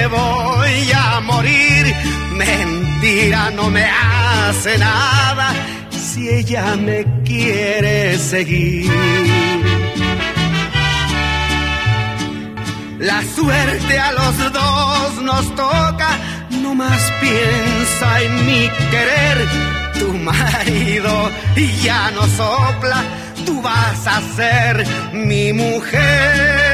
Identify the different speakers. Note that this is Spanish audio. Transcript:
Speaker 1: voy a morir. Mentira, no me hace nada si ella me quiere seguir. La suerte a los dos nos toca, no más piensa en mi querer. Tu marido ya no sopla, tú vas a ser mi mujer.